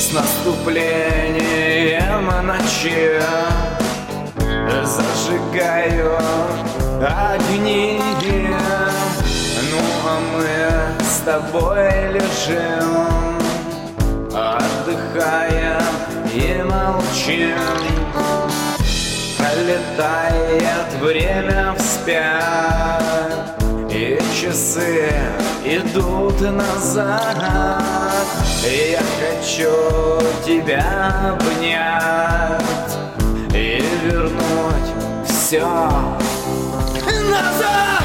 С наступлением ночи зажигаю огни. Ну а мы с тобой лежим, отдыхаем и молчим. Летает время вспять, и часы идут назад. И я хочу тебя обнять и вернуть все назад.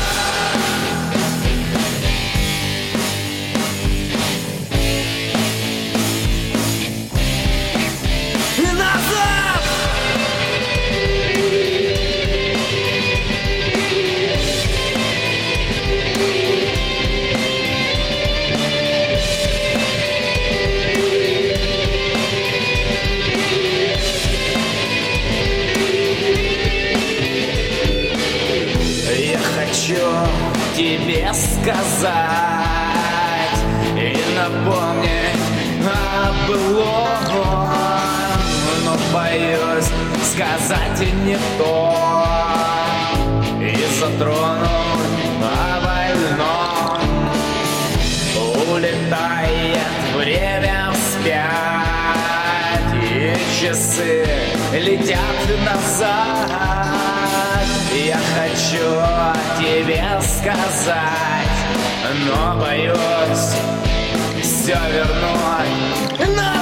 Хочу тебе сказать и напомнить о былом, но боюсь сказать и не то, и затронуть о больном. Улетает время вспять, и часы летят назад. Я хочу тебе сказать, но боюсь все вернуть.